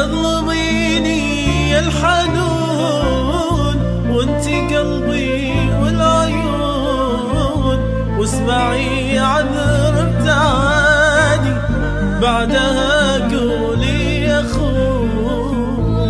تظلميني الحنون وانتي قلبي والعيون، واسمعي عذر ابتعادي بعدها قولي يا خون.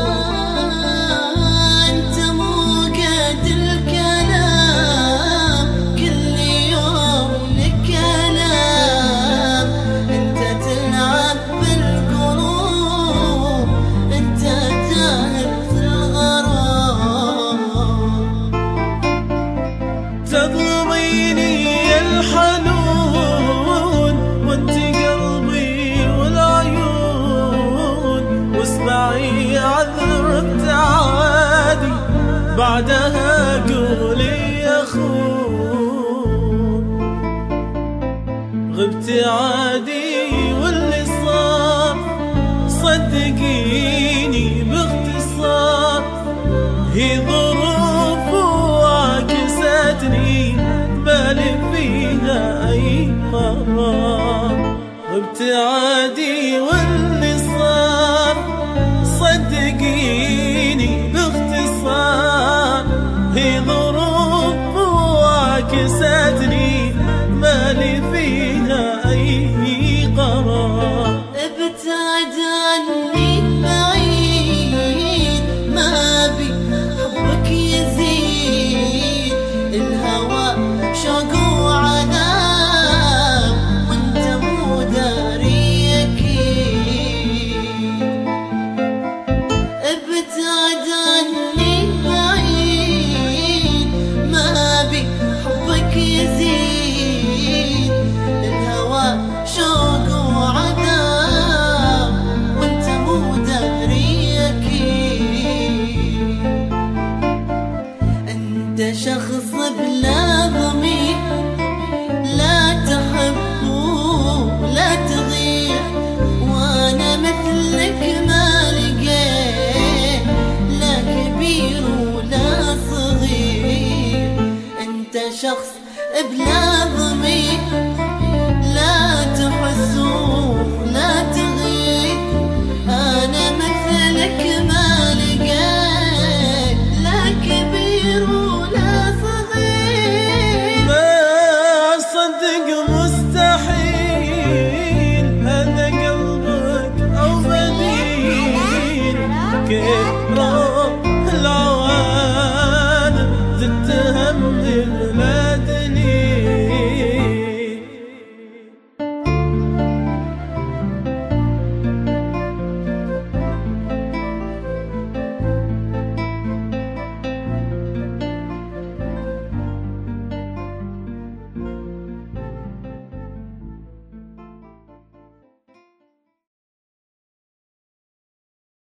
انت مو قد الكلام كل يوم لك كلام، انت تلعب بالقلوب، انت تاهب في الغرام. تظلميني الحنون وانتي قلبي والعيون، واسمعي عذر ابتعادي بعدها قولي يا خون. غبتي عادي واللي صار صدقيني باختصار، هي ظروف وعكستني بالي فيها أي قرار. غبتي عادي واللي صار صدقيني باختصار، هي ظروف وعكستني مالي فيها أي قرار. ابتعد عني